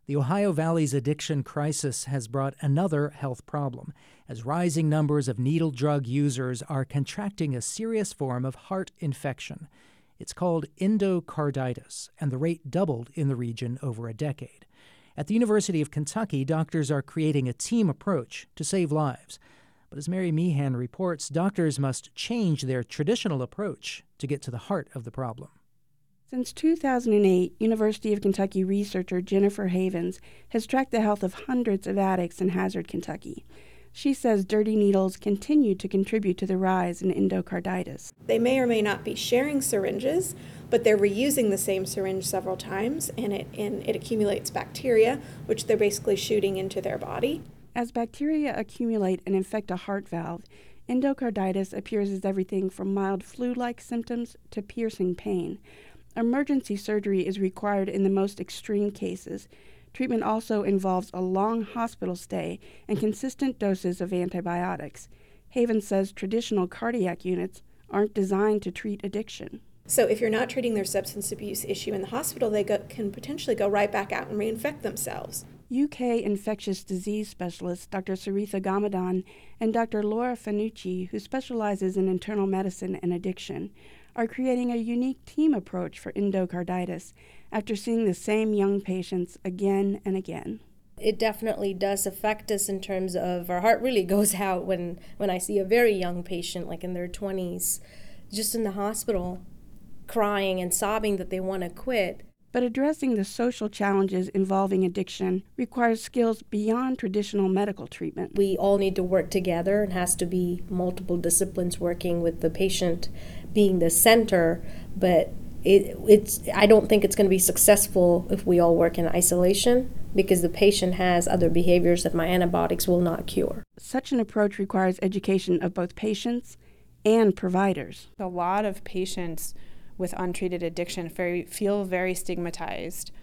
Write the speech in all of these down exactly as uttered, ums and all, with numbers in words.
The Ohio Valley's addiction crisis has brought another health problem, as rising numbers of needle drug users are contracting a serious form of heart infection. It's called endocarditis, and the rate doubled in the region over a decade. At the University of Kentucky, doctors are creating a team approach to save lives. But as Mary Meehan reports, doctors must change their traditional approach to get to the heart of the problem. Since two thousand eight, University of Kentucky researcher Jennifer Havens has tracked the health of hundreds of addicts in Hazard, Kentucky. She says dirty needles continue to contribute to the rise in endocarditis. They may or may not be sharing syringes, but they're reusing the same syringe several times, and it, and it accumulates bacteria, which they're basically shooting into their body. As bacteria accumulate and infect a heart valve, endocarditis appears as everything from mild flu-like symptoms to piercing pain. Emergency surgery is required in the most extreme cases. Treatment also involves a long hospital stay and consistent doses of antibiotics. Havens says traditional cardiac units aren't designed to treat addiction. So if you're not treating their substance abuse issue in the hospital, they go, can potentially go right back out and reinfect themselves. U K infectious disease specialist Doctor Saritha Gamadan and Doctor Laura Fanucci, who specializes in internal medicine and addiction, are creating a unique team approach for endocarditis after seeing the same young patients again and again. It definitely does affect us in terms of our heart really goes out when, when I see a very young patient, like in their twenties, just in the hospital, crying and sobbing that they want to quit. But addressing the social challenges involving addiction requires skills beyond traditional medical treatment. We all need to work together. It has to be multiple disciplines working with the patient being the center, but it, it's I don't think it's going to be successful if we all work in isolation, because the patient has other behaviors that my antibiotics will not cure. Such an approach requires education of both patients and providers. A lot of patients with untreated addiction very, feel very stigmatized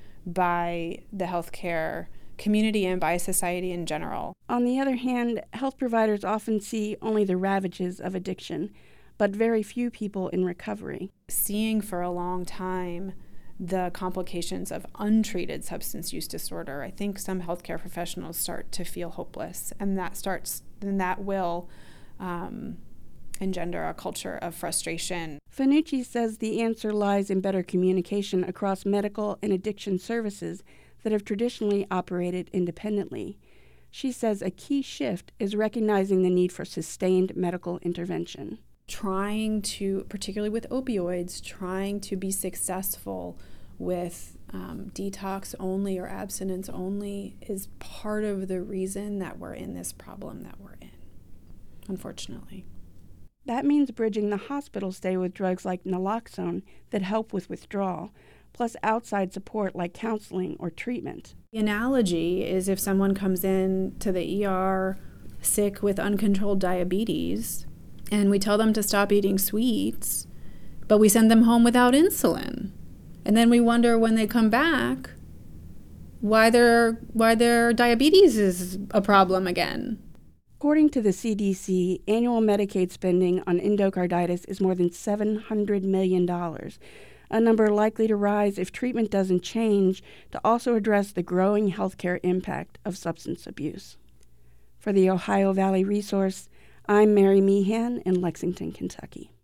by the healthcare community and by society in general. On the other hand, health providers often see only the ravages of addiction, but very few people in recovery. Seeing for a long time the complications of untreated substance use disorder, I think some healthcare professionals start to feel hopeless, and that starts, then that will um, engender a culture of frustration. Fanucci says the answer lies in better communication across medical and addiction services that have traditionally operated independently. She says a key shift is recognizing the need for sustained medical intervention. Trying to, particularly with opioids, trying to be successful with um, detox only or abstinence only is part of the reason that we're in this problem that we're in, unfortunately. That means bridging the hospital stay with drugs like naloxone that help with withdrawal, plus outside support like counseling or treatment. The analogy is if someone comes in to the E R sick with uncontrolled diabetes, and we tell them to stop eating sweets, but we send them home without insulin. And then we wonder when they come back why their why their diabetes is a problem again. According to the C D C, annual Medicaid spending on endocarditis is more than seven hundred million dollars, a number likely to rise if treatment doesn't change to also address the growing healthcare impact of substance abuse. For the Ohio Valley Resource, I'm Mary Meehan in Lexington, Kentucky.